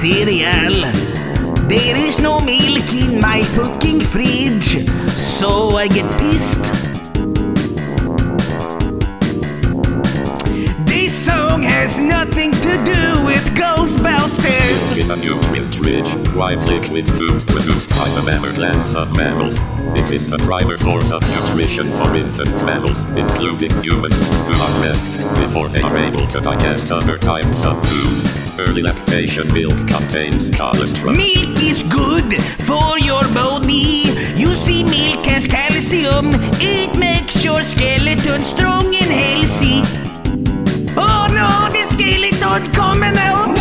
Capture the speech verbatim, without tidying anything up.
cereal. There is no milk in my fucking fridge, so I get pissed. This song has nothing to do with Ghostbusters. Milk is a nutrient-rich, white liquid food produced by the mammal glands of mammals. It is the primary source of nutrition for infant mammals, including humans, who are breastfed before they are able to digest other types of food. Early lactation milk contains cholesterol. Milk is good for your body. You see, milk has calcium. It makes your skeleton strong and healthy. Oh no, the skeleton coming out!